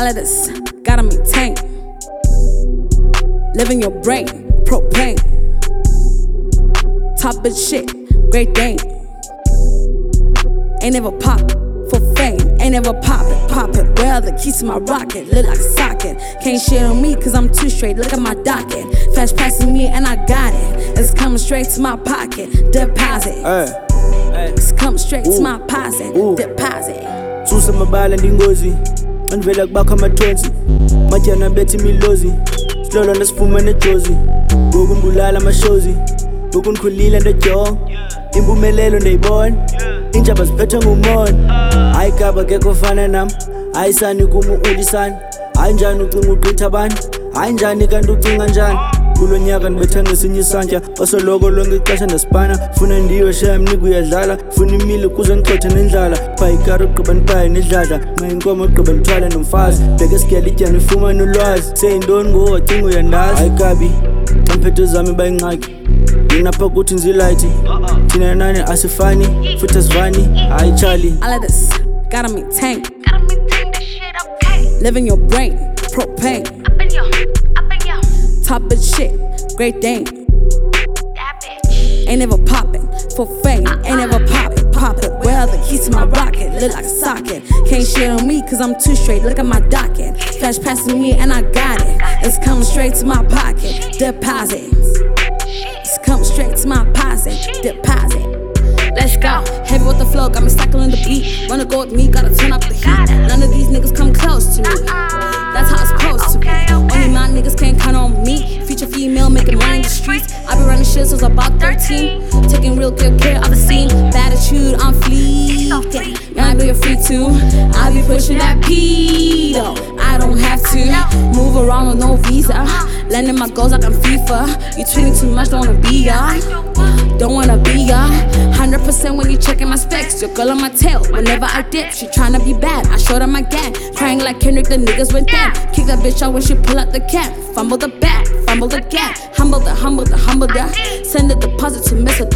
All of this gotta maintain. Live in your brain, propane. Top bitch shit, great Dane. Ain't never pop for fame, ain't never pop it. Where are the keys to my rocket? Look like a socket. Can't shit on me cause I'm too straight, look at my docket. Flash passing me and I got it. It's coming straight to my pocket, deposit. It's coming straight to my pocket, deposit. Susa mabala ndingozi, andivela kubakho amathonsi. Matyana bethi milozi, silolo ndasifuma nejozi. Ngoku mbulala amashozi, ngoku ndikhulile ndejonga. Impumelelo ndiyibona, iintshaba ziphethe ngumona. Hayi kaba kekho fana nam, hayi sani kum ulisani. Hayi njani ucinga ugqitha abantu, hayi njani kanti ucinga njani. Kulo nyaka ndibethe ngesinye isantya, basoloko lonke ixesha ndasipana. Funa ndiwe shaya mnika uyadlala, funa imile kuze ndixothe nendlala. Phayi ikari ugqiba ndipaye nedladla, nxa inkomo ugqiba ndithwale nomfazi. Bheke sigyala ityana ifumane ulwazi, seyintoni ngoku wacinga uyandazi. Hayi kabi, xa mphetho zami bayingxaki, nginapha kuthi nzilayithi. Thina nani asifani, futhi asivani, hayi Charlie. All of this gotta maintain. This shit okay. Live in your brain, propane. Up in your. Top bitch shit, great Dane. That bitch. Ain't never poppin' for fame, ain't never pop it. Where are the keys to my rocket? Look like a socket. Can't shit on me cause I'm too straight, look at my docket. Flash passing me and I got it. It's coming straight to my pocket, deposit. It's coming straight to my pocket, deposit. Let's go. Heavy with the flow, got me cycling the beat. Wanna go with me, gotta turn up the heat. None of these niggas come close to me. That's how it's supposed to be. Only my niggas can't count on me. Feature female, making money in the streets. I be running shit since I was about 13. Taking real good care of the scene. Bad attitude, I'm fleeting. Y'all know you're free too. I be pushing that P though. I don't have to move around with no visa. Landing my goals like I'm FIFA. You tweeting too much, don't wanna be ya. Don't wanna be ya. 100% when you checking my specs. Your girl on my tail whenever I dip. She tryna be bad, I showed her my gang. Crying like Kendrick, the niggas went down. Kick that bitch out when she pull out the cap. Fumble the back, fumble the gap. Humble the. Send a deposit to mess with